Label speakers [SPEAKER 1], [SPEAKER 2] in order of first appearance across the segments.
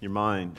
[SPEAKER 1] your mind.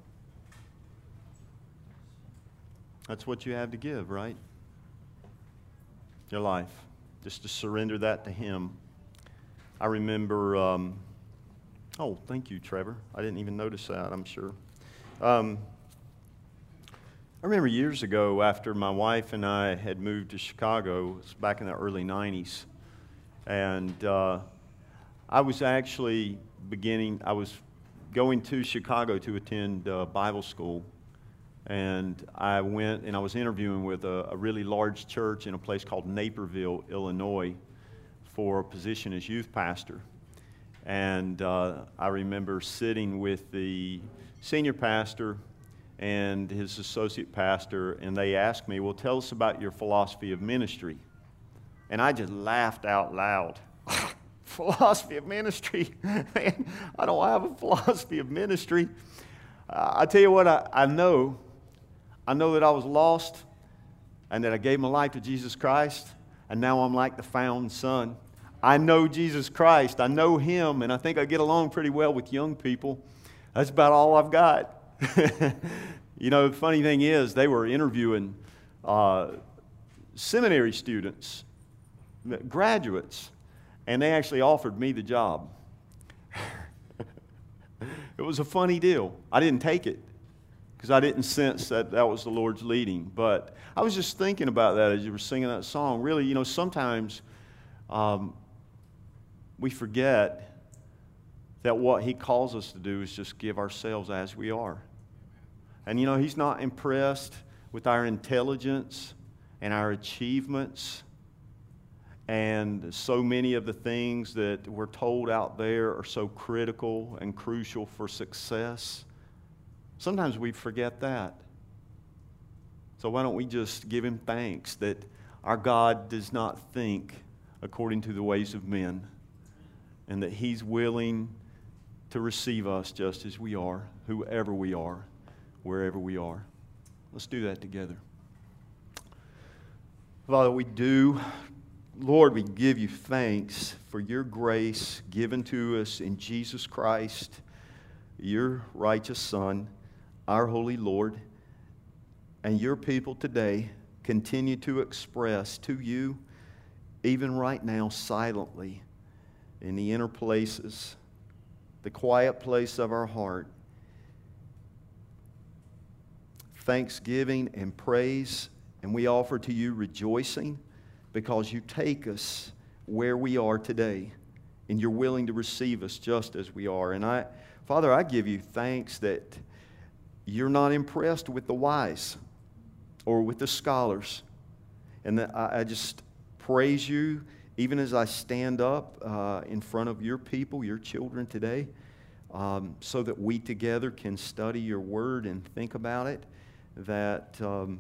[SPEAKER 1] That's what you have to give, right? Your life. Just to surrender that to Him. I remember, oh, thank you, Trevor. I didn't even notice that, I'm sure. I remember years ago after my wife and I had moved to Chicago, it was back in the early 90s, and I was actually I was going to Chicago to attend Bible school, and I went and I was interviewing with a really large church in a place called Naperville, Illinois, for a position as youth pastor. And I remember sitting with the senior pastor and his associate pastor, and they asked me, well, tell us about your philosophy of ministry. And I just laughed out loud. Philosophy of ministry? Man, I don't have a philosophy of ministry. I tell you what, I know that I was lost and that I gave my life to Jesus Christ, and now I'm like the found son. I know Jesus Christ. I know Him, and I think I get along pretty well with young people. That's about all I've got. You know, the funny thing is, they were interviewing seminary students, graduates, and they actually offered me the job. It was a funny deal. I didn't take it because I didn't sense that that was the Lord's leading. But I was just thinking about that as you were singing that song. Really, you know, sometimes we forget that what He calls us to do is just give ourselves as we are. And, you know, He's not impressed with our intelligence and our achievements and so many of the things that we're told out there are so critical and crucial for success. Sometimes we forget that. So why don't we just give Him thanks that our God does not think according to the ways of men, and that He's willing to receive us just as we are, whoever we are, wherever we are. Let's do that together. Father, Lord, we give You thanks for Your grace given to us in Jesus Christ, Your righteous Son, our holy Lord, and Your people today continue to express to You, even right now, silently, in the inner places, the quiet place of our heart, thanksgiving and praise, and we offer to You rejoicing because You take us where we are today, and You're willing to receive us just as we are. And Father, I give You thanks that You're not impressed with the wise or with the scholars, and that I just praise You even as I stand up in front of Your people, Your children today, so that we together can study Your Word and think about it, that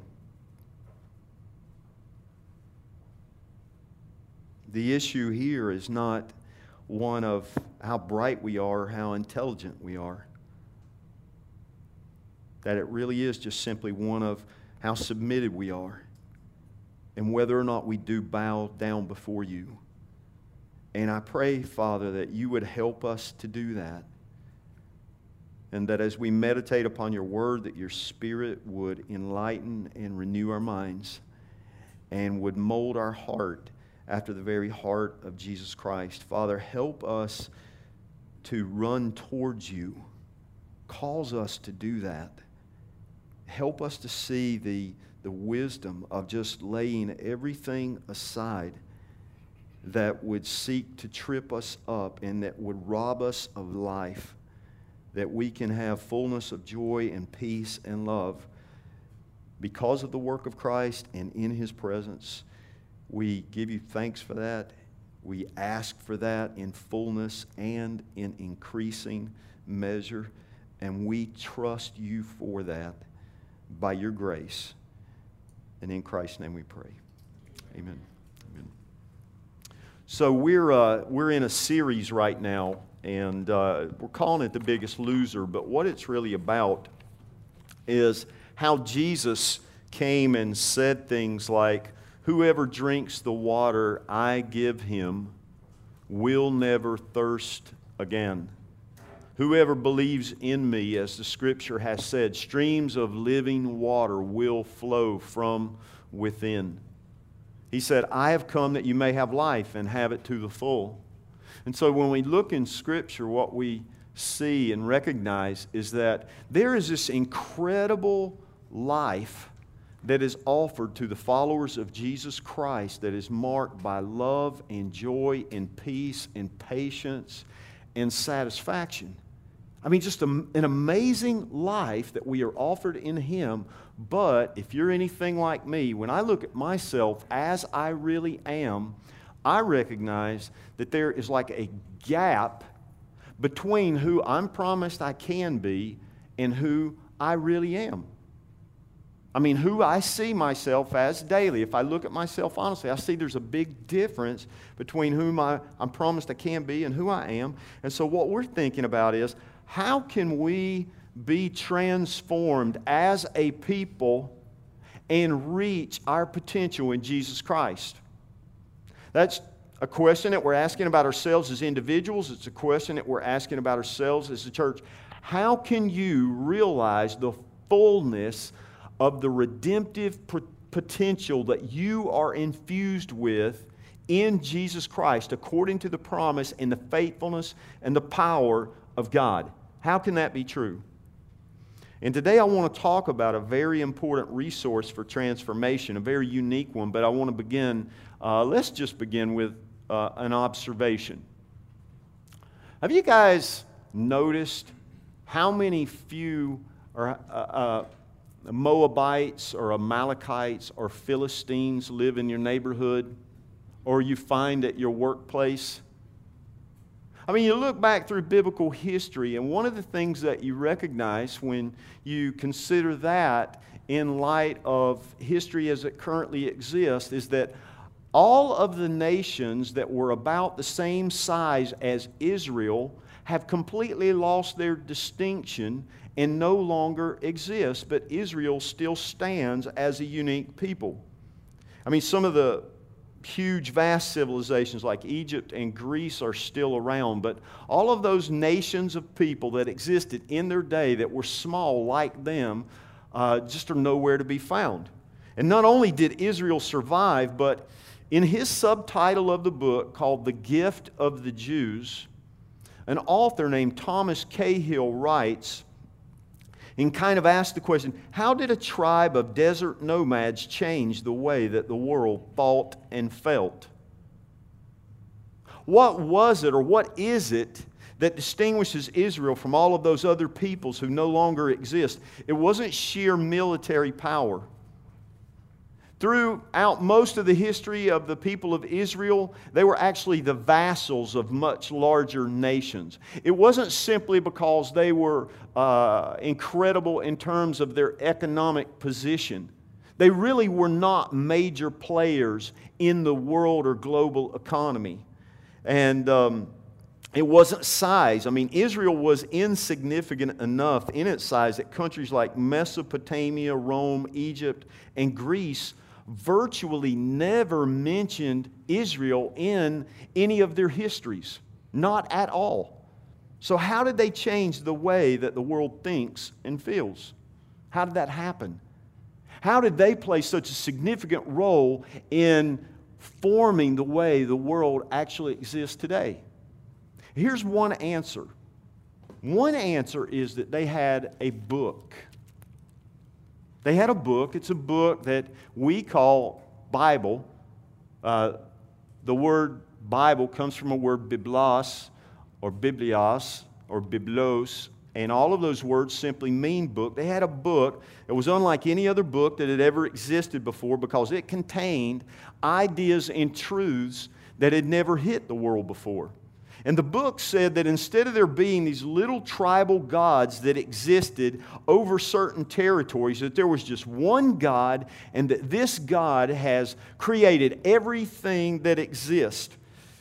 [SPEAKER 1] the issue here is not one of how bright we are or how intelligent we are. That it really is just simply one of how submitted we are and whether or not we do bow down before You. And I pray, Father, that You would help us to do that. And that as we meditate upon Your Word, that Your Spirit would enlighten and renew our minds and would mold our heart after the very heart of Jesus Christ. Father, help us to run towards You. Cause us to do that. Help us to see the wisdom of just laying everything aside that would seek to trip us up and that would rob us of life, that we can have fullness of joy and peace and love because of the work of Christ and in His presence. We give You thanks for that. We ask for that in fullness and in increasing measure, and we trust You for that by Your grace. And in Christ's name we pray. Amen. Amen. So we're in a series right now, and we're calling it The Biggest Loser, but what it's really about is how Jesus came and said things like, whoever drinks the water I give him will never thirst again. Whoever believes in me, as the Scripture has said, streams of living water will flow from within. He said, I have come that you may have life and have it to the full. And so when we look in Scripture, what we see and recognize is that there is this incredible life that is offered to the followers of Jesus Christ that is marked by love and joy and peace and patience and satisfaction. I mean, just an amazing life that we are offered in Him. But if you're anything like me, when I look at myself as I really am, I recognize that there is like a gap between who I'm promised I can be and who I really am. I mean, who I see myself as daily. If I look at myself honestly, I see there's a big difference between whom I'm promised I can be and who I am. And so what we're thinking about is, how can we be transformed as a people and reach our potential in Jesus Christ? That's a question that we're asking about ourselves as individuals. It's a question that we're asking about ourselves as a church. How can you realize the fullness of the redemptive potential that you are infused with in Jesus Christ according to the promise and the faithfulness and the power of God? How can that be true? And today I want to talk about a very important resource for transformation, a very unique one, but I want to begin, let's just begin with an observation. Have you guys noticed how many few Moabites or Amalekites or Philistines live in your neighborhood or you find at your workplace? I mean, you look back through biblical history, and one of the things that you recognize when you consider that in light of history as it currently exists is that all of the nations that were about the same size as Israel have completely lost their distinction and no longer exist, but Israel still stands as a unique people. I mean, some of the huge, vast civilizations like Egypt and Greece are still around, but all of those nations of people that existed in their day that were small like them just are nowhere to be found. And not only did Israel survive, but in his subtitle of the book called The Gift of the Jews, an author named Thomas Cahill writes and kind of asks the question, how did a tribe of desert nomads change the way that the world thought and felt? What was it or what is it that distinguishes Israel from all of those other peoples who no longer exist? It wasn't sheer military power. Throughout most of the history of the people of Israel, they were actually the vassals of much larger nations. It wasn't simply because they were incredible in terms of their economic position. They really were not major players in the world or global economy. And it wasn't size. I mean, Israel was insignificant enough in its size that countries like Mesopotamia, Rome, Egypt, and Greece virtually never mentioned Israel in any of their histories. Not at all. So how did they change the way that the world thinks and feels? How did that happen? How did they play such a significant role in forming the way the world actually exists today? Here's one answer. One answer is that they had a book. They had a book. It's a book that we call Bible. The word Bible comes from a word biblos or biblios or biblos, and all of those words simply mean book. They had a book that was unlike any other book that had ever existed before because it contained ideas and truths that had never hit the world before. And the book said that instead of there being these little tribal gods that existed over certain territories, that there was just one God, and that this God has created everything that exists.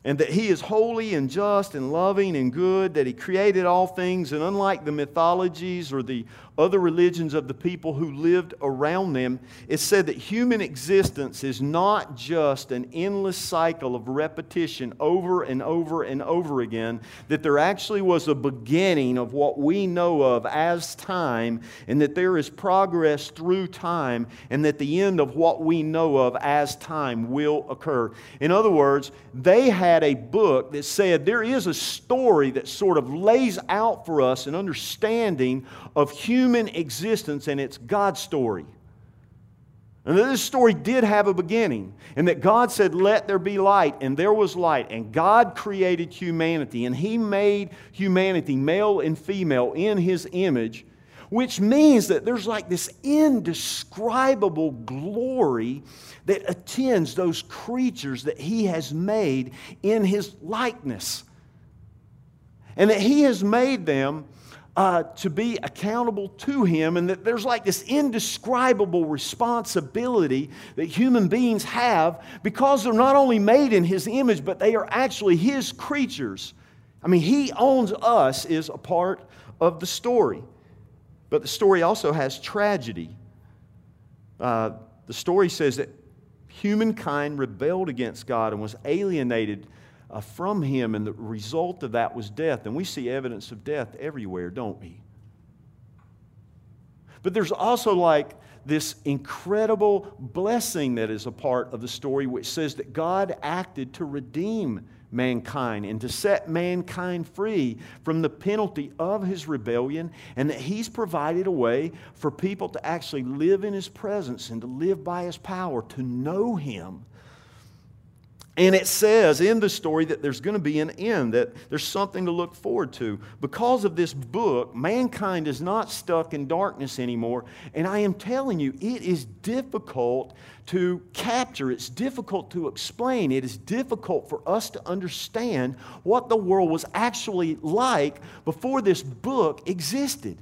[SPEAKER 1] and that He is holy and just and loving and good, that He created all things, and unlike the mythologies or the other religions of the people who lived around them, it said that human existence is not just an endless cycle of repetition over and over and over again, that there actually was a beginning of what we know of as time, and that there is progress through time, and that the end of what we know of as time will occur. In other words, they had a book that said there is a story that sort of lays out for us an understanding of human existence, and it's God's story. And that this story did have a beginning, and that God said, "Let there be light," and there was light, and God created humanity, and He made humanity male and female in His image, which means that there's like this indescribable glory that attends those creatures that He has made in His likeness. And that He has made them to be accountable to Him, and that there's like this indescribable responsibility that human beings have because they're not only made in His image, but they are actually His creatures. I mean, He owns us is a part of the story. But the story also has tragedy. The story says that humankind rebelled against God and was alienated from Him, and the result of that was death. And we see evidence of death everywhere, don't we? But there's also like this incredible blessing that is a part of the story, which says that God acted to redeem mankind and to set mankind free from the penalty of his rebellion, and that He's provided a way for people to actually live in His presence and to live by His power, to know Him. And it says in the story that there's going to be an end, that there's something to look forward to. Because of this book, mankind is not stuck in darkness anymore. And I am telling you, it is difficult to capture. It's difficult to explain. It is difficult for us to understand what the world was actually like before this book existed.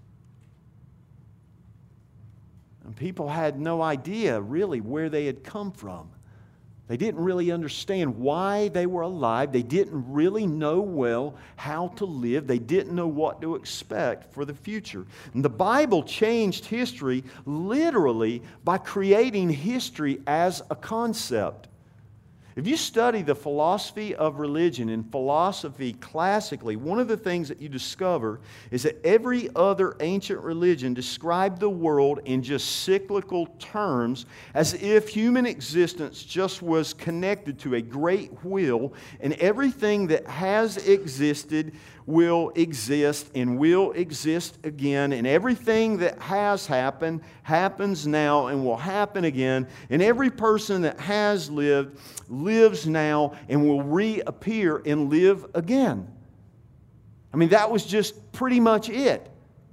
[SPEAKER 1] And people had no idea really where they had come from. They didn't really understand why they were alive. They didn't really know well how to live. They didn't know what to expect for the future. And the Bible changed history literally by creating history as a concept. If you study the philosophy of religion and philosophy classically, one of the things that you discover is that every other ancient religion described the world in just cyclical terms, as if human existence just was connected to a great wheel, and everything that has existed will exist and will exist again, and everything that has happened happens now and will happen again, and every person that has lived lives now and will reappear and live again. I mean, that was just pretty much it.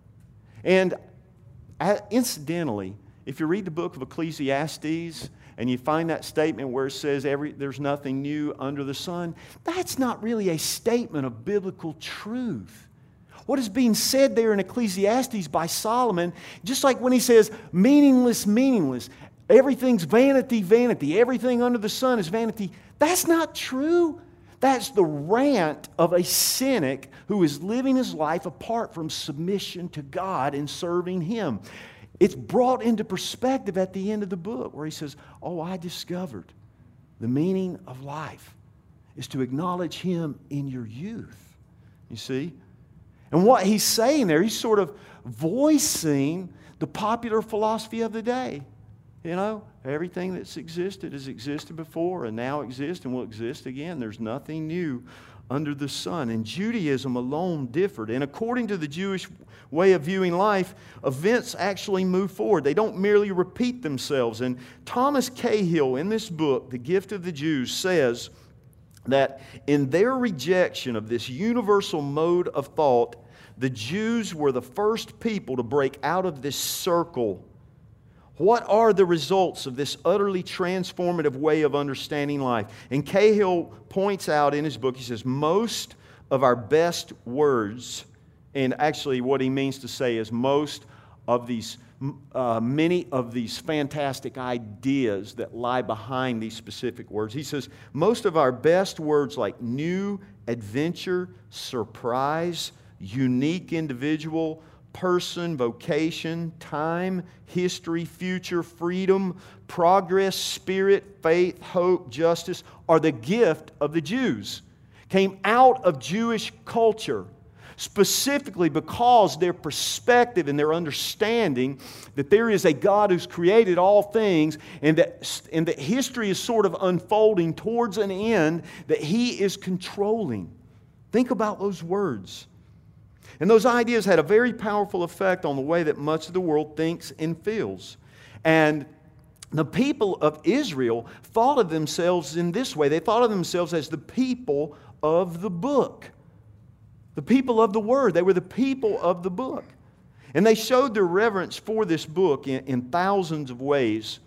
[SPEAKER 1] And incidentally, if you read the book of Ecclesiastes and you find that statement where it says there's nothing new under the sun, that's not really a statement of biblical truth. What is being said there in Ecclesiastes by Solomon, just like when he says, meaningless, meaningless, everything's vanity, vanity, everything under the sun is vanity, that's not true. That's the rant of a cynic who is living his life apart from submission to God and serving Him. It's brought into perspective at the end of the book where he says, "Oh, I discovered the meaning of life is to acknowledge Him in your youth." You see? And what he's saying there, he's sort of voicing the popular philosophy of the day. You know, everything that's existed has existed before and now exists and will exist again. There's nothing new under the sun. And Judaism alone differed. And according to the Jewish way of viewing life, events actually move forward. They don't merely repeat themselves. And Thomas Cahill, in this book, The Gift of the Jews, says that in their rejection of this universal mode of thought, the Jews were the first people to break out of this circle. What are the results of this utterly transformative way of understanding life? And Cahill points out in his book, he says, most of our best words, and actually what he means to say is most of these many of these fantastic ideas that lie behind these specific words. He says, most of our best words like new, adventure, surprise, unique individual, person, vocation, time, history, future, freedom, progress, spirit, faith, hope, justice are the gift of the Jews. Came out of Jewish culture, specifically because their perspective and their understanding that there is a God who's created all things and that history is sort of unfolding towards an end that He is controlling. Think about those words. And those ideas had a very powerful effect on the way that much of the world thinks and feels. And the people of Israel thought of themselves in this way. They thought of themselves as the people of the book. The people of the Word. They were the people of the book. And they showed their reverence for this book in thousands of ways.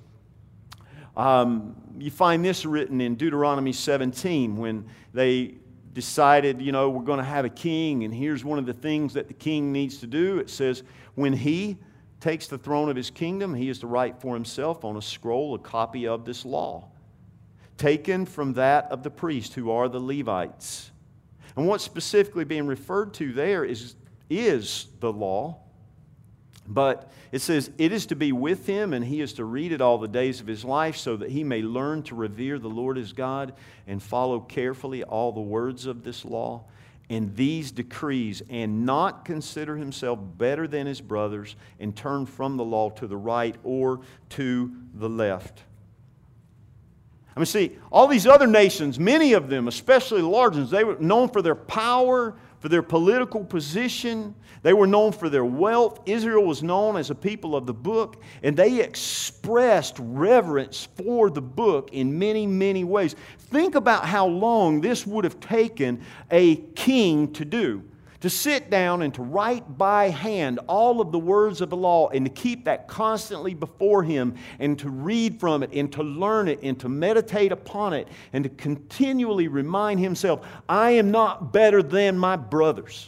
[SPEAKER 1] You find this written in Deuteronomy 17 when they decided, we're going to have a king, and here's one of the things that the king needs to do. It says, when he takes the throne of his kingdom, he is to write for himself on a scroll a copy of this law, taken from that of the priests who are the Levites. And what's specifically being referred to there is the law. But it says, it is to be with him, and he is to read it all the days of his life, so that he may learn to revere the Lord his God and follow carefully all the words of this law and these decrees, and not consider himself better than his brothers, and turn from the law to the right or to the left. I mean, see, all these other nations, many of them, especially the large ones, they were known for their power, for their political position. They were known for their wealth. Israel was known as a people of the book, and they expressed reverence for the book in many, many ways. Think about how long this would have taken a king to do. To sit down and to write by hand all of the words of the law and to keep that constantly before him and to read from it and to learn it and to meditate upon it and to continually remind himself, I am not better than my brothers.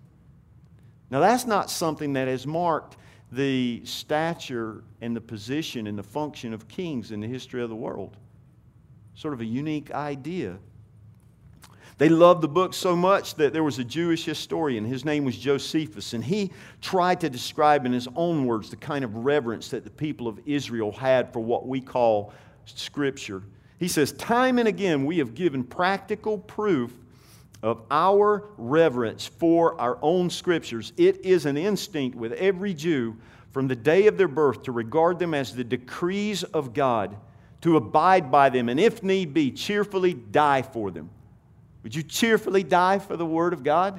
[SPEAKER 1] Now that's not something that has marked the stature and the position and the function of kings in the history of the world. Sort of a unique idea. They loved the book so much that there was a Jewish historian. His name was Josephus, and he tried to describe in his own words the kind of reverence that the people of Israel had for what we call Scripture. He says, time and again we have given practical proof of our reverence for our own Scriptures. It is an instinct with every Jew from the day of their birth to regard them as the decrees of God, to abide by them, and if need be, cheerfully die for them. Would you cheerfully die for the Word of God?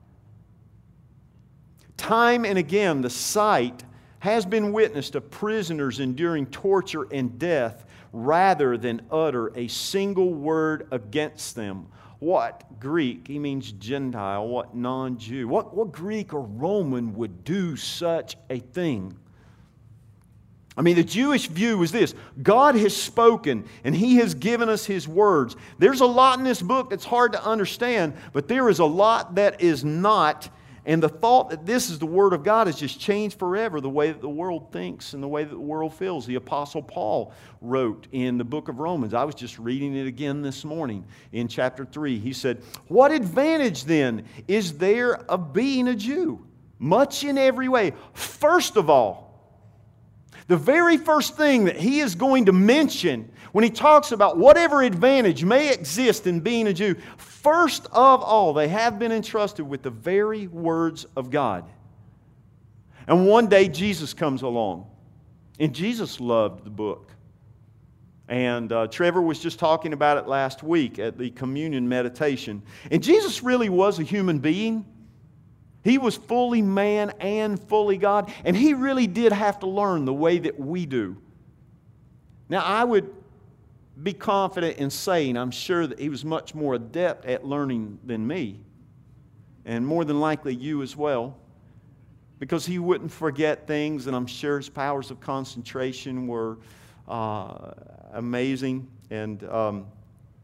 [SPEAKER 1] Time and again, the sight has been witnessed of prisoners enduring torture and death rather than utter a single word against them. What Greek, he means Gentile, what non-Jew, what Greek or Roman would do such a thing? I mean, the Jewish view was this: God has spoken and He has given us His words. There's a lot in this book that's hard to understand, but there is a lot that is not. And the thought that this is the Word of God has just changed forever the way that the world thinks and the way that the world feels. The Apostle Paul wrote in the book of Romans. I was just reading it again this morning in chapter 3. He said, what advantage then is there of being a Jew? Much in every way. First of all, the very first thing that he is going to mention when he talks about whatever advantage may exist in being a Jew, first of all, they have been entrusted with the very words of God. And one day Jesus comes along, and Jesus loved the book. And Trevor was just talking about it last week at the communion meditation. And Jesus really was a human being. He was fully man and fully God, and He really did have to learn the way that we do. Now, I would be confident in saying I'm sure that He was much more adept at learning than me, and more than likely you as well, because He wouldn't forget things, and I'm sure His powers of concentration were amazing.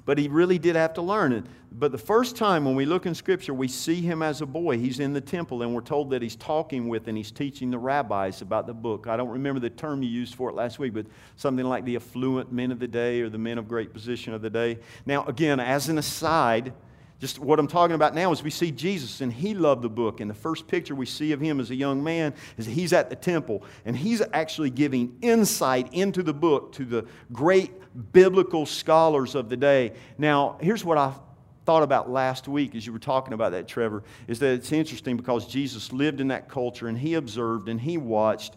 [SPEAKER 1] But he really did have to learn it. But the first time when we look in Scripture, we see him as a boy. He's in the temple, and we're told that he's talking with and he's teaching the rabbis about the book. I don't remember the term you used for it last week, but something like the affluent men of the day or the men of great position of the day. Now, again, as an aside, just what I'm talking about now is we see Jesus, and he loved the book. And the first picture we see of him as a young man is he's at the temple, and he's actually giving insight into the book to the great biblical scholars of the day. Now, here's what I thought about last week as you were talking about that, Trevor, is that it's interesting because Jesus lived in that culture, and he observed, and he watched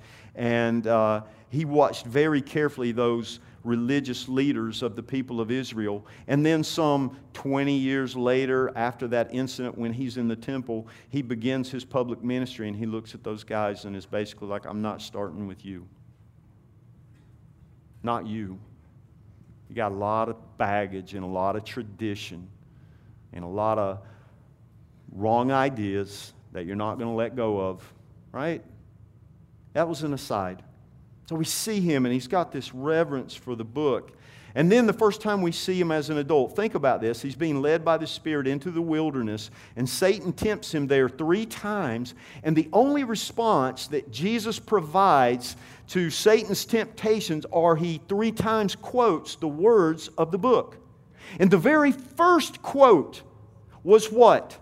[SPEAKER 1] very carefully those religious leaders of the people of Israel. And then some 20 years later, after that incident when he's in the temple, he begins his public ministry, and he looks at those guys and is basically like, I'm not starting with you. Not you. You got a lot of baggage and a lot of tradition and a lot of wrong ideas that you're not going to let go of, right? That was an aside. So we see him, and he's got this reverence for the book. And then the first time we see him as an adult, think about this. He's being led by the Spirit into the wilderness, and Satan tempts him there 3 times. And the only response that Jesus provides to Satan's temptations are he 3 times quotes the words of the book. And the very first quote was what?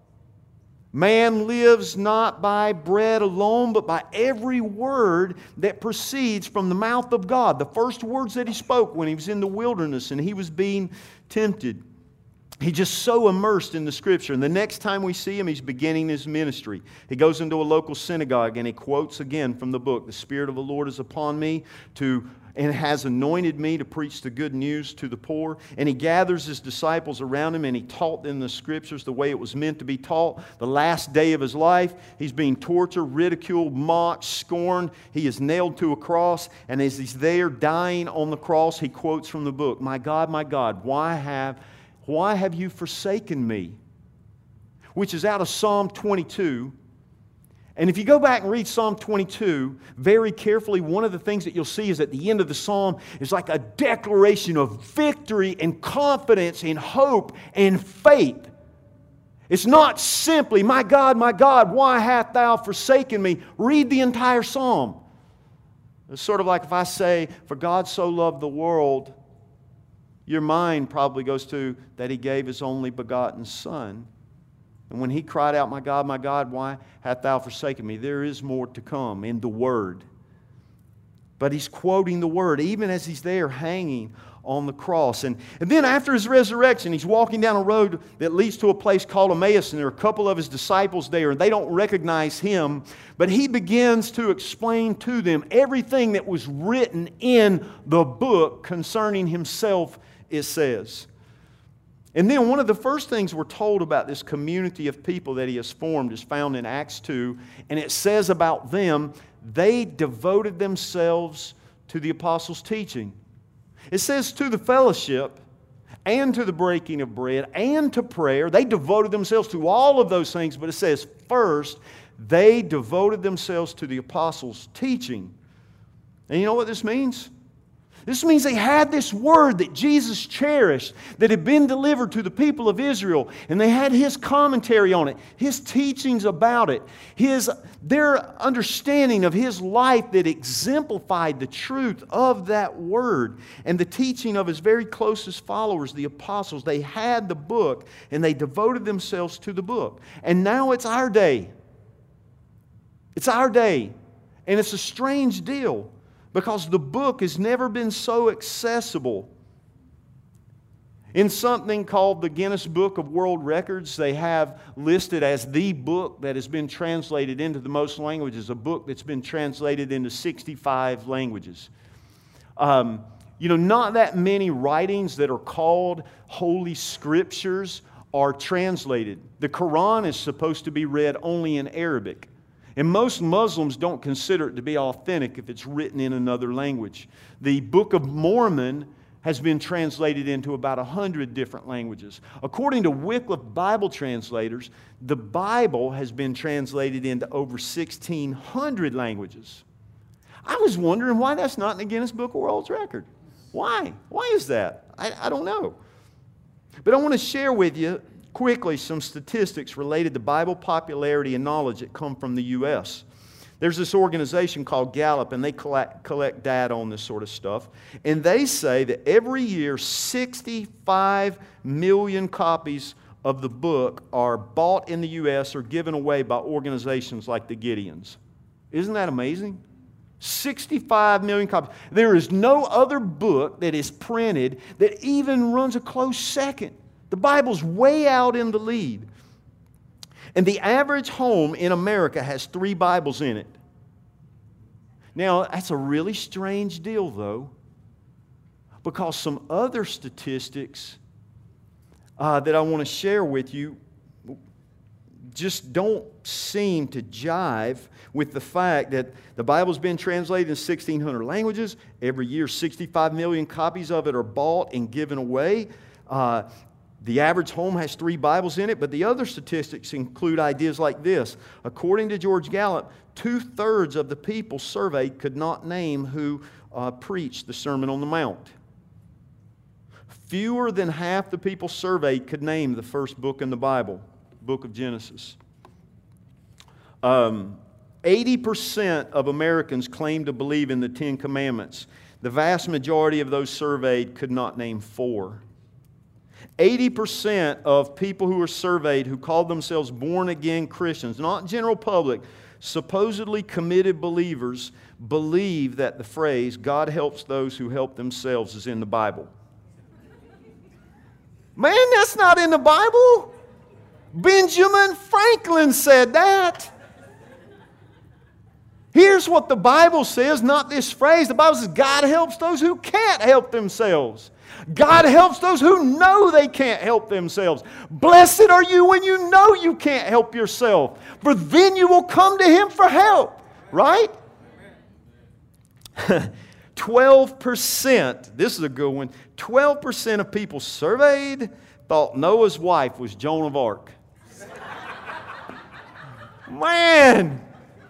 [SPEAKER 1] Man lives not by bread alone, but by every word that proceeds from the mouth of God. The first words that he spoke when he was in the wilderness and he was being tempted. He's just so immersed in the Scripture. And the next time we see him, he's beginning his ministry. He goes into a local synagogue and he quotes again from the book, "The Spirit of the Lord is upon me and has anointed me to preach the good news to the poor." And he gathers his disciples around him and he taught them the Scriptures the way it was meant to be taught. The last day of his life, he's being tortured, ridiculed, mocked, scorned. He is nailed to a cross, and as he's there dying on the cross, he quotes from the book, my God, why have you forsaken me?" Which is out of Psalm 22. And if you go back and read Psalm 22 very carefully, one of the things that you'll see is at the end of the psalm is like a declaration of victory and confidence and hope and faith. It's not simply, my God, why hast thou forsaken me? Read the entire psalm. It's sort of like if I say, for God so loved the world, your mind probably goes to that He gave His only begotten Son. And when He cried out, my God, why hast thou forsaken me? There is more to come in the Word. But He's quoting the Word even as He's there hanging on the cross. And then after His resurrection, He's walking down a road that leads to a place called Emmaus, and there are a couple of His disciples there, and they don't recognize Him. But He begins to explain to them everything that was written in the book concerning Himself, it says. And then one of the first things we're told about this community of people that He has formed is found in Acts 2. And it says about them, they devoted themselves to the apostles' teaching. It says to the fellowship and to the breaking of bread and to prayer. They devoted themselves to all of those things. But it says first, they devoted themselves to the apostles' teaching. And you know what this means? This means they had this word that Jesus cherished that had been delivered to the people of Israel, and they had His commentary on it, His teachings about it, their understanding of His life that exemplified the truth of that word and the teaching of His very closest followers, the apostles. They had the book and they devoted themselves to the book. And now it's our day. It's our day. And it's a strange deal, because the book has never been so accessible. In something called the Guinness Book of World Records, they have listed as the book that has been translated into the most languages, a book that's been translated into 65 languages. Not that many writings that are called Holy Scriptures are translated. The Quran is supposed to be read only in Arabic. And most Muslims don't consider it to be authentic if it's written in another language. The Book of Mormon has been translated into about 100 different languages. According to Wycliffe Bible translators, the Bible has been translated into over 1,600 languages. I was wondering why that's not in the Guinness Book of World Records. Why? Why is that? I don't know. But I want to share with you quickly some statistics related to Bible popularity and knowledge that come from the U.S. There's this organization called Gallup, and they collect data on this sort of stuff. And they say that every year, 65 million copies of the book are bought in the U.S. or given away by organizations like the Gideons. Isn't that amazing? 65 million copies. There is no other book that is printed that even runs a close second. The Bible's way out in the lead. And the average home in America has 3 Bibles in it. Now, that's a really strange deal, though, because some other statistics that I want to share with you just don't seem to jive with the fact that the Bible's been translated in 1,600 languages. Every year, 65 million copies of it are bought and given away. The average home has 3 Bibles in it, but the other statistics include ideas like this. According to George Gallup, 2/3 of the people surveyed could not name who preached the Sermon on the Mount. Fewer than half the people surveyed could name the first book in the Bible, book of Genesis. 80% of Americans claim to believe in the Ten Commandments. The vast majority of those surveyed could not name 4. 80% of people who were surveyed who called themselves born-again Christians, not general public, supposedly committed believers, believe that the phrase, God helps those who help themselves, is in the Bible. Man, that's not in the Bible. Benjamin Franklin said that. Here's what the Bible says, not this phrase. The Bible says God helps those who can't help themselves. God helps those who know they can't help themselves. Blessed are you when you know you can't help yourself, for then you will come to Him for help. Right? 12%, this is a good one, 12% of people surveyed thought Noah's wife was Joan of Arc. Man!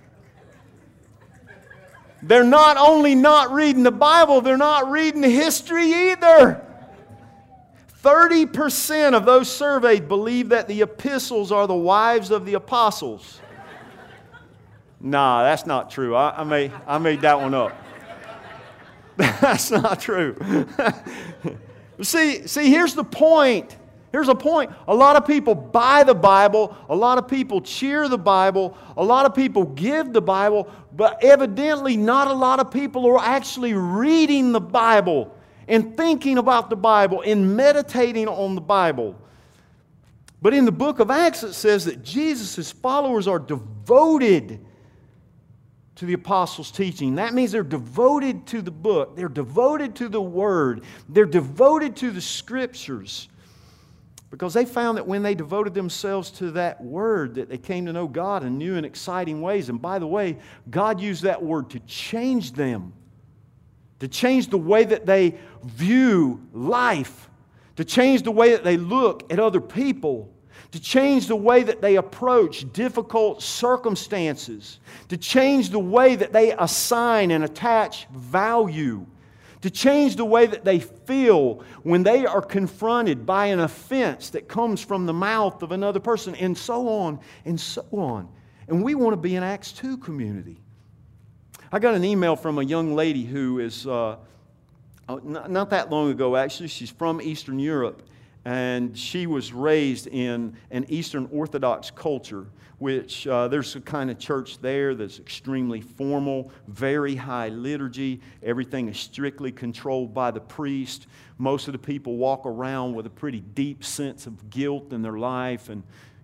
[SPEAKER 1] They're not only not reading the Bible, they're not reading history either. 30% of those surveyed believe that the epistles are the wives of the apostles. Nah, that's not true. I made that one up. That's not true. See, here's the point. Here's a point. A lot of people buy the Bible. A lot of people cheer the Bible. A lot of people give the Bible. But evidently not a lot of people are actually reading the Bible and thinking about the Bible and meditating on the Bible. But in the book of Acts it says that Jesus' followers are devoted to the apostles' teaching. That means they're devoted to the book. They're devoted to the Word. They're devoted to the Scriptures. Because they found that when they devoted themselves to that Word, that they came to know God in new and exciting ways. And by the way, God used that Word to change them. To change the way that they view life. To change the way that they look at other people. To change the way that they approach difficult circumstances. To change the way that they assign and attach value. To change the way that they feel when they are confronted by an offense that comes from the mouth of another person, and so on and so on. And we want to be an Acts 2 community. I got an email from a young lady who is, not that long ago actually, she's from Eastern Europe, and she was raised in an Eastern Orthodox culture, which there's a kind of church there that's extremely formal, very high liturgy. Everything is strictly controlled by the priest. Most of the people walk around with a pretty deep sense of guilt in their life. And,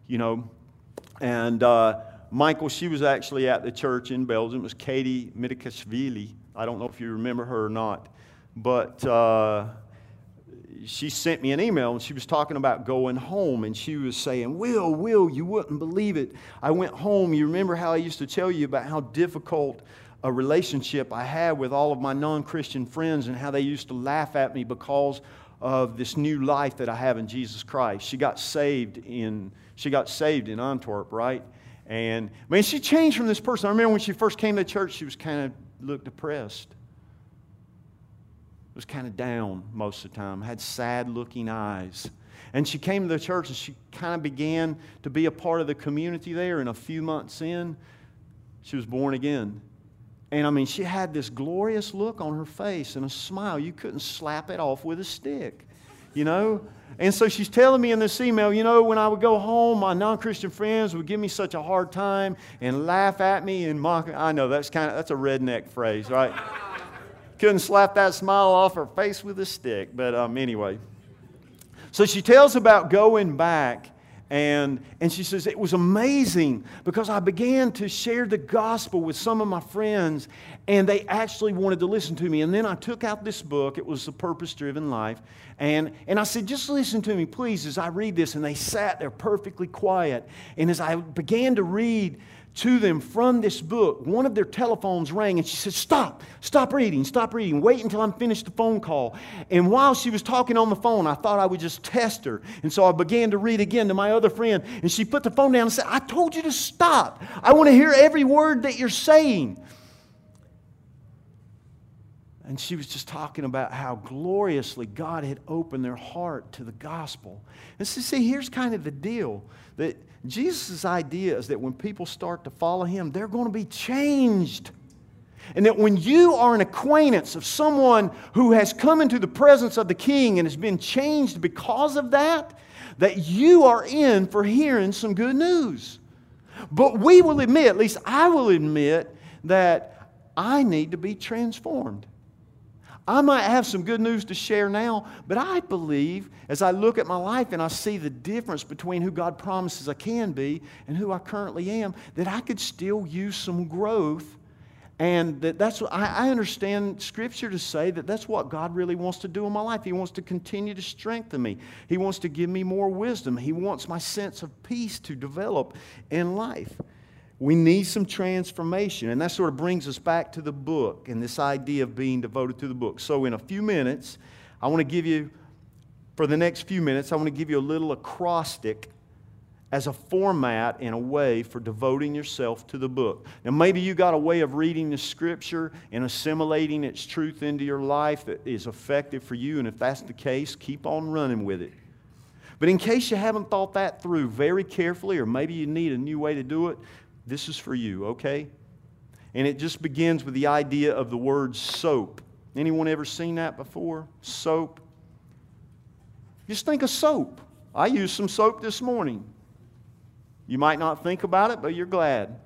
[SPEAKER 1] Michael, she was actually at the church in Belgium. It was Katie Midikashvili. I don't know if you remember her or not. But she sent me an email, and she was talking about going home, and she was saying, Will, you wouldn't believe it. I went home. You remember how I used to tell you about how difficult a relationship I had with all of my non-Christian friends and how they used to laugh at me because of this new life that I have in Jesus Christ. She got saved in Antwerp, right? And, man, she changed from this person. I remember when she first came to church, she was kind of looked depressed. Was kind of down most of the time, had sad-looking eyes. And she came to the church and she kind of began to be a part of the community there. And a few months in, she was born again. And I mean, she had this glorious look on her face and a smile. You couldn't slap it off with a stick, you know? And so she's telling me in this email, you know, when I would go home, my non-Christian friends would give me such a hard time and laugh at me and mock. I know that's a redneck phrase, right? Couldn't slap that smile off her face with a stick. But anyway. So she tells about going back, and she says, it was amazing because I began to share the gospel with some of my friends, and they actually wanted to listen to me. And then I took out this book. It was The Purpose-Driven Life. And I said, just listen to me, please, as I read this. And they sat there perfectly quiet. And as I began to read to them from this book, one of their telephones rang, and she said, stop reading, wait until I'm finished the phone call. And while she was talking on the phone, I thought I would just test her. And so I began to read again to my other friend, and she put the phone down and said, I told you to stop. I want to hear every word that you're saying. And she was just talking about how gloriously God had opened their heart to the gospel. And so, see, here's kind of the deal. That Jesus' idea is that when people start to follow Him, they're going to be changed. And that when you are an acquaintance of someone who has come into the presence of the King and has been changed because of that, that you are in for hearing some good news. But we will admit, at least I will admit, that I need to be transformed. I might have some good news to share now, but I believe as I look at my life and I see the difference between who God promises I can be and who I currently am, that I could still use some growth. And that's what I understand Scripture to say that that's what God really wants to do in my life. He wants to continue to strengthen me. He wants to give me more wisdom. He wants my sense of peace to develop in life. We need some transformation, and that sort of brings us back to the book and this idea of being devoted to the book. So in a few minutes, I want to give you, for the next few minutes, I want to give you a little acrostic as a format and a way for devoting yourself to the book. Now maybe you got a way of reading the Scripture and assimilating its truth into your life that is effective for you, and if that's the case, keep on running with it. But in case you haven't thought that through very carefully, or maybe you need a new way to do it, this is for you, okay? And it just begins with the idea of the word soap. Anyone ever seen that before? Soap. Just think of soap. I used some soap this morning. You might not think about it, but you're glad.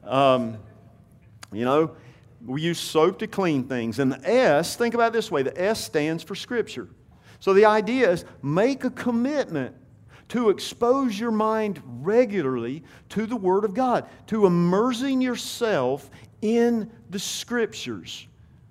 [SPEAKER 1] You know, we use soap to clean things. And the S, think about it this way, the S stands for Scripture. So the idea is make a commitment to expose your mind regularly to the Word of God, to immersing yourself in the Scriptures.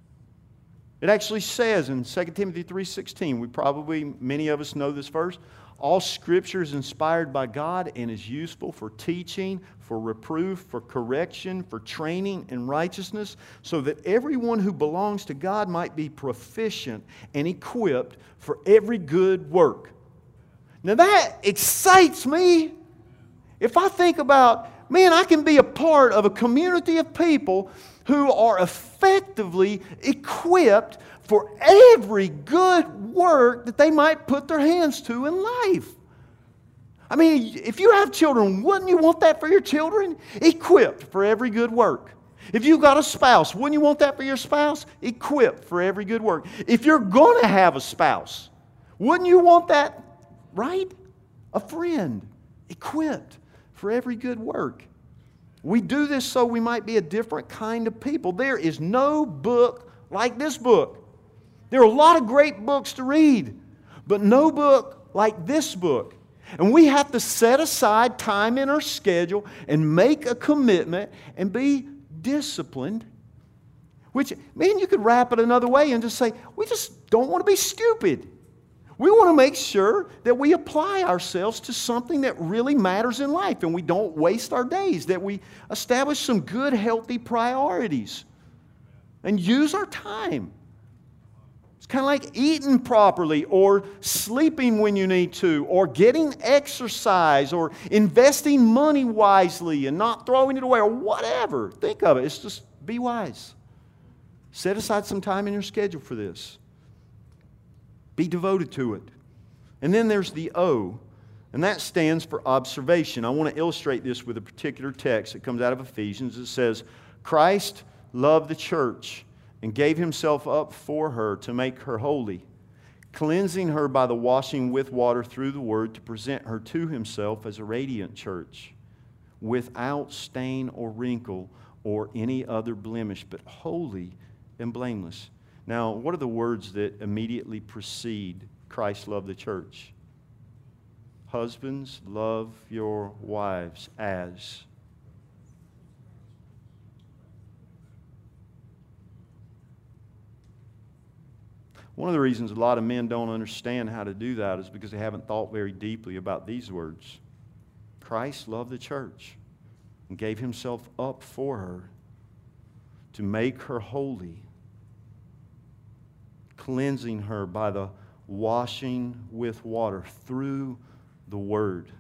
[SPEAKER 1] It actually says in 2 Timothy 3:16, many of us know this verse, all Scripture is inspired by God and is useful for teaching, for reproof, for correction, for training in righteousness, so that everyone who belongs to God might be proficient and equipped for every good work. Now that excites me. If I think about, man, I can be a part of a community of people who are effectively equipped for every good work that they might put their hands to in life. I mean, if you have children, wouldn't you want that for your children? Equipped for every good work. If you've got a spouse, wouldn't you want that for your spouse? Equipped for every good work. If you're going to have a spouse, wouldn't you want that? Right? A friend, equipped for every good work. We do this so we might be a different kind of people. There is no book like this book. There are a lot of great books to read, but no book like this book. And we have to set aside time in our schedule and make a commitment and be disciplined. Which, man, you could wrap it another way and just say, we just don't want to be stupid. We want to make sure that we apply ourselves to something that really matters in life and we don't waste our days, that we establish some good, healthy priorities and use our time. It's kind of like eating properly or sleeping when you need to or getting exercise or investing money wisely and not throwing it away or whatever. Think of it. It's just be wise. Set aside some time in your schedule for this. Be devoted to it. And then there's the O, and that stands for observation. I want to illustrate this with a particular text that comes out of Ephesians. It says, Christ loved the church and gave himself up for her to make her holy, cleansing her by the washing with water through the word to present her to himself as a radiant church, without stain or wrinkle or any other blemish, but holy and blameless. Now, what are the words that immediately precede Christ loved the church? Husbands, love your wives as. One of the reasons a lot of men don't understand how to do that is because they haven't thought very deeply about these words. Christ loved the church and gave himself up for her to make her holy, cleansing her by the washing with water through the Word.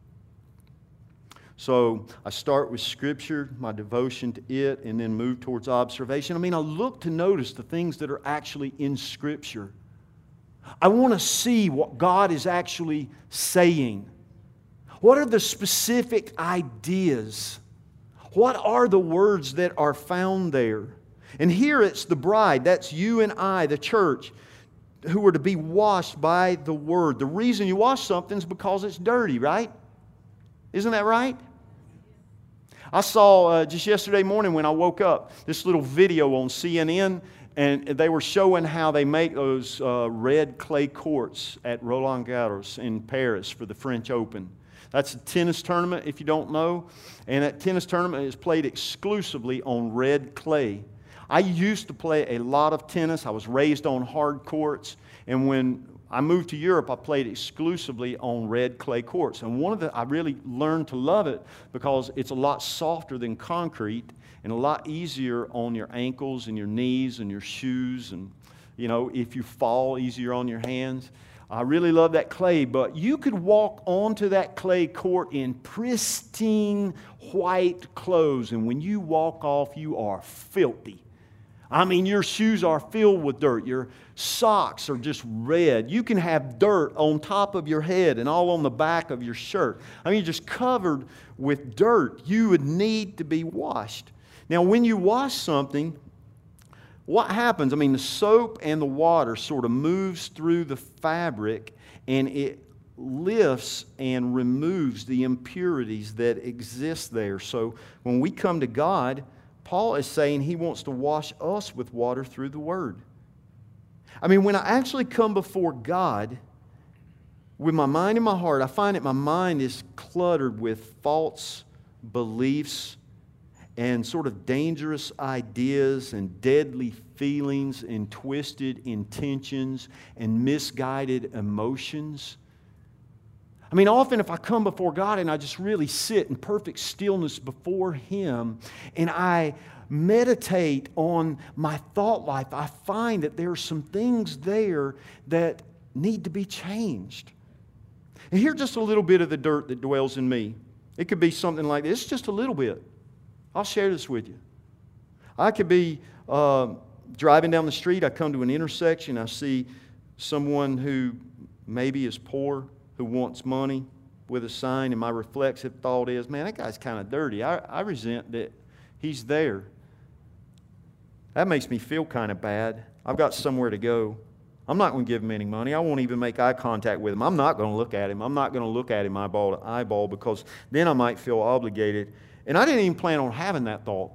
[SPEAKER 1] So I start with Scripture, my devotion to it, and then move towards observation. I look to notice the things that are actually in Scripture. I want to see what God is actually saying. What are the specific ideas? What are the words that are found there? And here it's the bride, that's you and I, the church, who are to be washed by the Word. The reason you wash something is because it's dirty, right? Isn't that right? I saw just yesterday morning when I woke up this little video on CNN, and they were showing how they make those red clay courts at Roland Garros in Paris for the French Open. That's a tennis tournament, if you don't know, and that tennis tournament is played exclusively on red clay. I used to play a lot of tennis. I was raised on hard courts, and when I moved to Europe, I played exclusively on red clay courts. And I really learned to love it because it's a lot softer than concrete and a lot easier on your ankles and your knees and your shoes, and if you fall, easier on your hands. I really love that clay, but you could walk onto that clay court in pristine white clothes, and when you walk off, you are filthy. Your shoes are filled with dirt. Your socks are just red. You can have dirt on top of your head and all on the back of your shirt. You're just covered with dirt. You would need to be washed. Now, when you wash something, what happens? The soap and the water sort of moves through the fabric, and it lifts and removes the impurities that exist there. So when we come to God, Paul is saying he wants to wash us with water through the Word. When I actually come before God with my mind and my heart, I find that my mind is cluttered with false beliefs and sort of dangerous ideas and deadly feelings and twisted intentions and misguided emotions. Often if I come before God and I just really sit in perfect stillness before Him and I meditate on my thought life, I find that there are some things there that need to be changed. And here's just a little bit of the dirt that dwells in me. It could be something like this, just a little bit. I'll share this with you. I could be driving down the street, I come to an intersection, I see someone who maybe is poor, who wants money with a sign, and my reflexive thought is, man, that guy's kind of dirty. I resent that he's there. That makes me feel kind of bad. I've got somewhere to go. I'm not going to give him any money. I won't even make eye contact with him. I'm not going to look at him. I'm not going to look at him eyeball to eyeball because then I might feel obligated. And I didn't even plan on having that thought.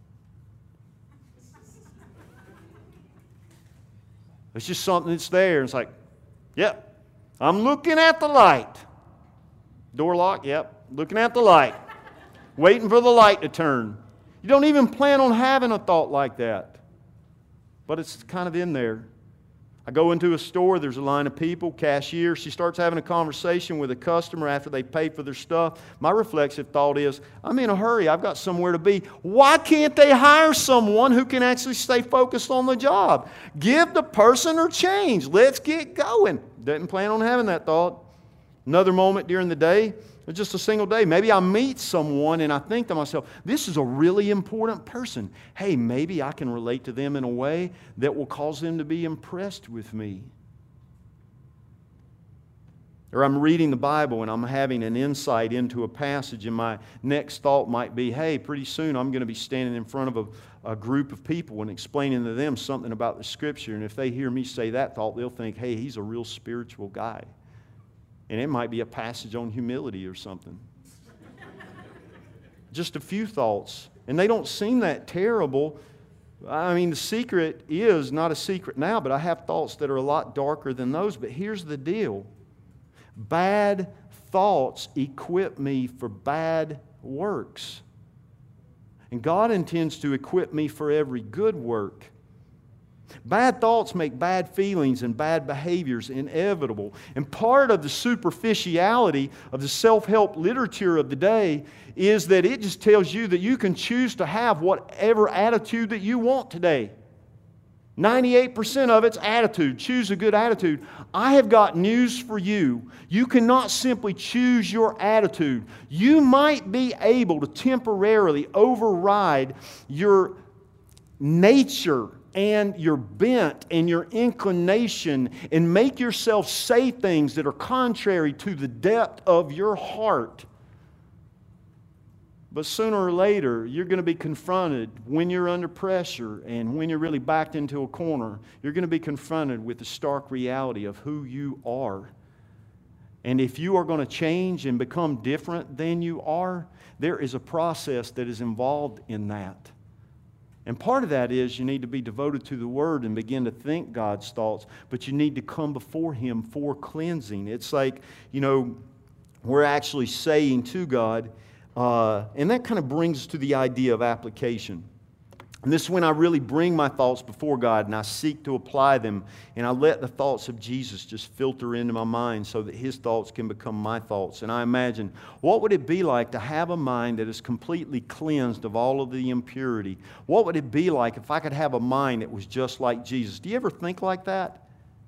[SPEAKER 1] It's just something that's there. It's like, yep. I'm looking at the light. Door locked? Yep. Looking at the light. Waiting for the light to turn. You don't even plan on having a thought like that. But it's kind of in there. I go into a store, there's a line of people, cashier, she starts having a conversation with a customer after they pay for their stuff. My reflexive thought is, I'm in a hurry, I've got somewhere to be. Why can't they hire someone who can actually stay focused on the job? Give the person her change. Let's get going. Didn't plan on having that thought. Another moment during the day, just a single day. Maybe I meet someone and I think to myself, this is a really important person. Hey, maybe I can relate to them in a way that will cause them to be impressed with me. Or I'm reading the Bible and I'm having an insight into a passage, and my next thought might be, hey, pretty soon I'm going to be standing in front of a group of people and explaining to them something about the Scripture. And if they hear me say that thought, they'll think, hey, he's a real spiritual guy. And it might be a passage on humility or something. Just a few thoughts. And they don't seem that terrible. I mean, the secret is not a secret now, but I have thoughts that are a lot darker than those. But here's the deal. Bad thoughts equip me for bad works. And God intends to equip me for every good work. Bad thoughts make bad feelings and bad behaviors inevitable. And part of the superficiality of the self-help literature of the day is that it just tells you that you can choose to have whatever attitude that you want today. 98% of it's attitude. Choose a good attitude. I have got news for you. You cannot simply choose your attitude. You might be able to temporarily override your nature and your bent and your inclination and make yourself say things that are contrary to the depth of your heart. But sooner or later, you're going to be confronted when you're under pressure and when you're really backed into a corner. You're going to be confronted with the stark reality of who you are. And if you are going to change and become different than you are, there is a process that is involved in that. And part of that is you need to be devoted to the Word and begin to think God's thoughts, but you need to come before Him for cleansing. It's like, we're actually saying to God, and that kind of brings us to the idea of application. And this is when I really bring my thoughts before God and I seek to apply them, and I let the thoughts of Jesus just filter into my mind so that His thoughts can become my thoughts. And I imagine, what would it be like to have a mind that is completely cleansed of all of the impurity? What would it be like if I could have a mind that was just like Jesus? Do you ever think like that?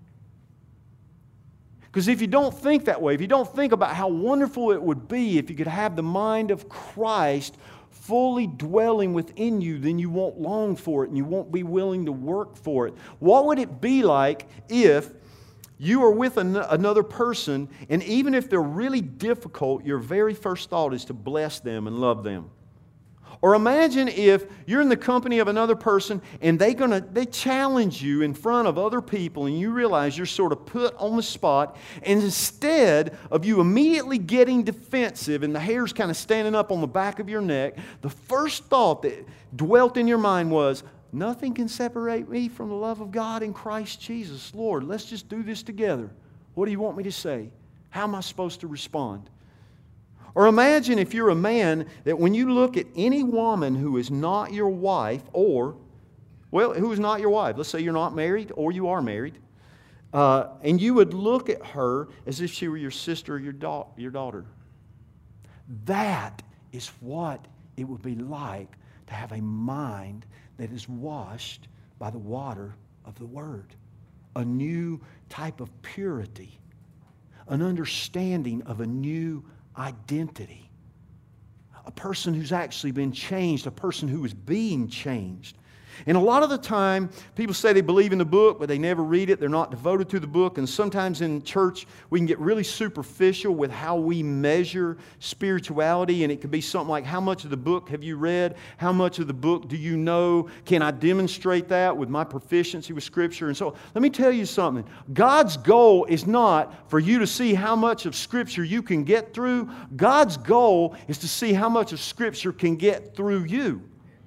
[SPEAKER 1] Because if you don't think that way, if you don't think about how wonderful it would be if you could have the mind of Christ fully dwelling within you, then you won't long for it and you won't be willing to work for it. What would it be like if you are with another person, and even if they're really difficult, your very first thought is to bless them and love them? Or imagine if you're in the company of another person and they challenge you in front of other people, and you realize you're sort of put on the spot, and instead of you immediately getting defensive and the hair's kind of standing up on the back of your neck, the first thought that dwelt in your mind was, nothing can separate me from the love of God in Christ Jesus. Lord, let's just do this together. What do you want me to say? How am I supposed to respond? Or imagine if you're a man that when you look at any woman who is not your wife, who is not your wife, let's say you're not married or you are married, and you would look at her as if she were your sister or your daughter. That is what it would be like to have a mind that is washed by the water of the Word. A new type of purity, an understanding of a new identity. A person who's actually been changed, a person who is being changed. And a lot of the time, people say they believe in the book, but they never read it. They're not devoted to the book. And sometimes in church, we can get really superficial with how we measure spirituality. And it could be something like, how much of the book have you read? How much of the book do you know? Can I demonstrate that with my proficiency with Scripture? And so, let me tell you something. God's goal is not for you to see how much of Scripture you can get through. God's goal is to see how much of Scripture can get through you.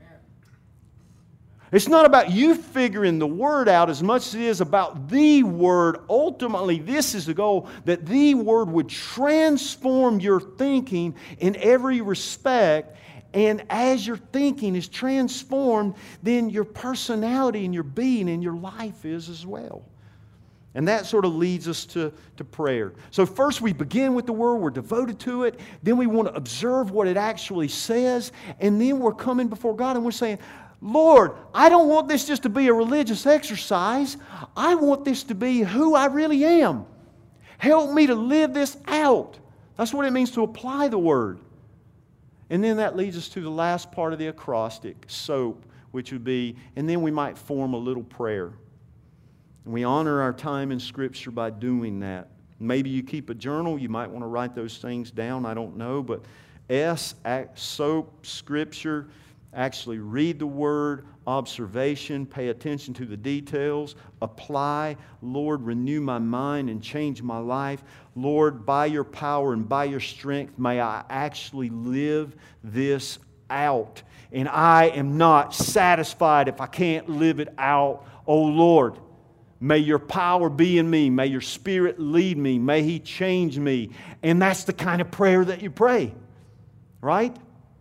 [SPEAKER 1] It's not about you figuring the Word out as much as it is about the Word. Ultimately, this is the goal, that the Word would transform your thinking in every respect. And as your thinking is transformed, then your personality and your being and your life is as well. And that sort of leads us to prayer. So first we begin with the Word, we're devoted to it. Then we want to observe what it actually says. And then we're coming before God and we're saying, Lord, I don't want this just to be a religious exercise. I want this to be who I really am. Help me to live this out. That's what it means to apply the Word. And then that leads us to the last part of the acrostic, SOAP, which would be, and then we might form a little prayer. And we honor our time in Scripture by doing that. Maybe you keep a journal. You might want to write those things down. I don't know. But S, soap, Scripture, actually read the Word, observation, pay attention to the details, apply. Lord, renew my mind and change my life. Lord, by your power and by your strength, may I actually live this out. And I am not satisfied if I can't live it out. Oh Lord, may your power be in me. May your Spirit lead me. May He change me. And that's the kind of prayer that you pray, right?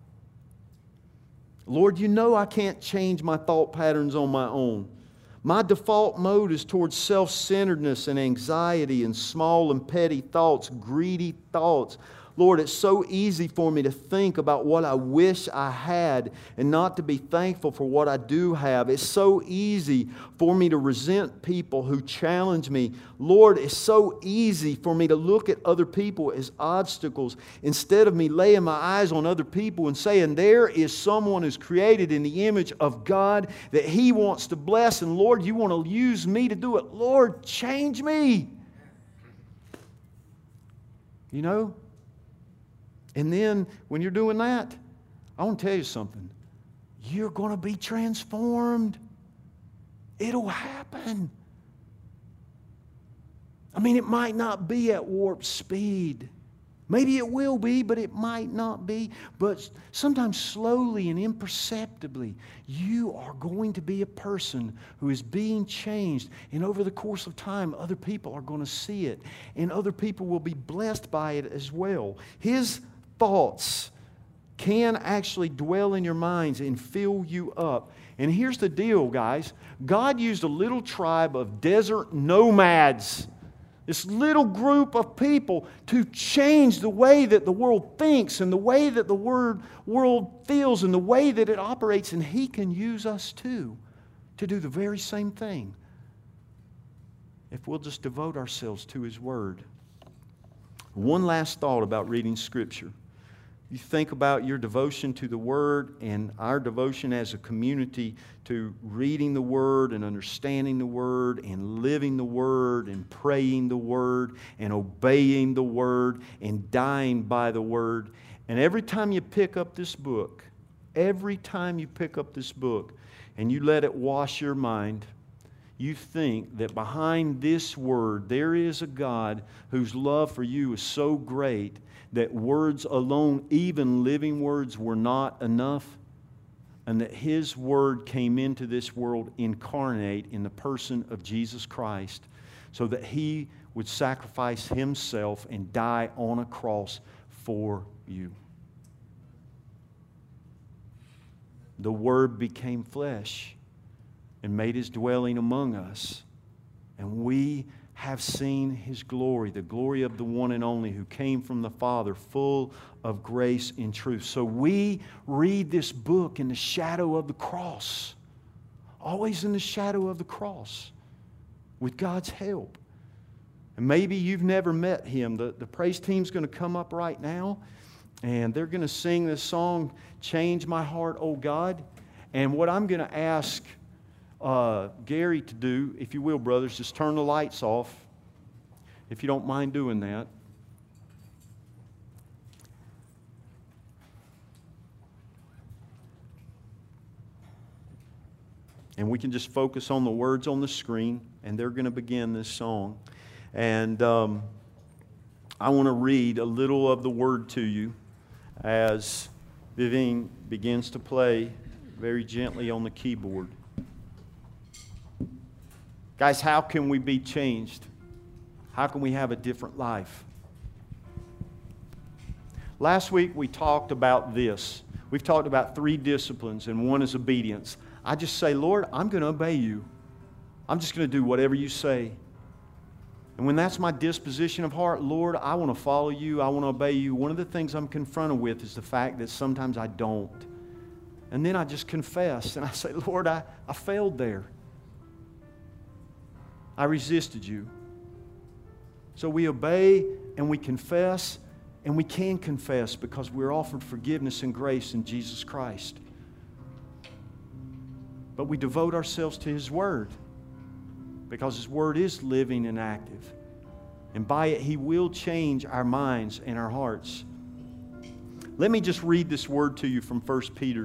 [SPEAKER 1] Lord, you know I can't change my thought patterns on my own. My default mode is towards self-centeredness and anxiety and small and petty thoughts, greedy thoughts. Lord, it's so easy for me to think about what I wish I had and not to be thankful for what I do have. It's so easy for me to resent people who challenge me. Lord, it's so easy for me to look at other people as obstacles instead of me laying my eyes on other people and saying, there is someone who's created in the image of God that He wants to bless, and Lord, you want to use me to do it. Lord, change me. You know? And then when you're doing that, I want to tell you something. You're going to be transformed. It'll happen. I mean, it might not be at warp speed. Maybe it will be, but it might not be. But sometimes slowly and imperceptibly, you are going to be a person who is being changed. And over the course of time, other people are going to see it. And other people will be blessed by it as well. His thoughts can actually dwell in your minds and fill you up. And here's the deal, guys. God used a little tribe of desert nomads, this little group of people, to change the way that the world thinks and the way that the world feels and the way that it operates. And He can use us too to do the very same thing if we'll just devote ourselves to His Word. One last thought about reading Scripture. You think about your devotion to the Word and our devotion as a community to reading the Word and understanding the Word and living the Word and praying the Word and obeying the Word and dying by the Word. And every time you pick up this book, and you let it wash your mind, you think that behind this Word there is a God whose love for you is so great that words alone, even living words, were not enough, and that His Word came into this world incarnate in the person of Jesus Christ so that He would sacrifice Himself and die on a cross for you. The Word became flesh and made His dwelling among us, and we have seen His glory, the glory of the one and only who came from the Father, full of grace and truth. So we read this book in the shadow of the cross, always in the shadow of the cross, with God's help. And maybe you've never met Him. The praise team's going to come up right now, and they're going to sing this song, Change My Heart, O God. And what I'm going to ask Gary to do, if you will, brothers, just turn the lights off, if you don't mind doing that. And we can just focus on the words on the screen, and they're going to begin this song. And I want to read a little of the Word to you as Vivian begins to play very gently on the keyboard. Guys, how can we be changed? How can we have a different life? Last week we talked about this. We've talked about 3 disciplines, and one is obedience. I just say, Lord, I'm going to obey you. I'm just going to do whatever you say. And when that's my disposition of heart, Lord, I want to follow you. I want to obey you. One of the things I'm confronted with is the fact that sometimes I don't. And then I just confess, and I say, Lord, I failed there. I resisted you. So we obey and we confess, and we can confess because we're offered forgiveness and grace in Jesus Christ. But we devote ourselves to His Word because His Word is living and active. And by it, He will change our minds and our hearts. Let me just read this word to you from 1 Peter.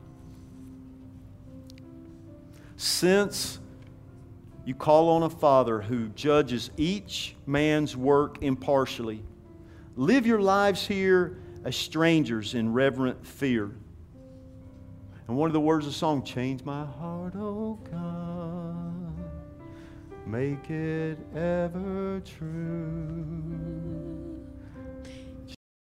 [SPEAKER 1] Since you call on a Father who judges each man's work impartially, live your lives here as strangers in reverent fear. And one of the words of the song, change my heart, oh God, make it ever true.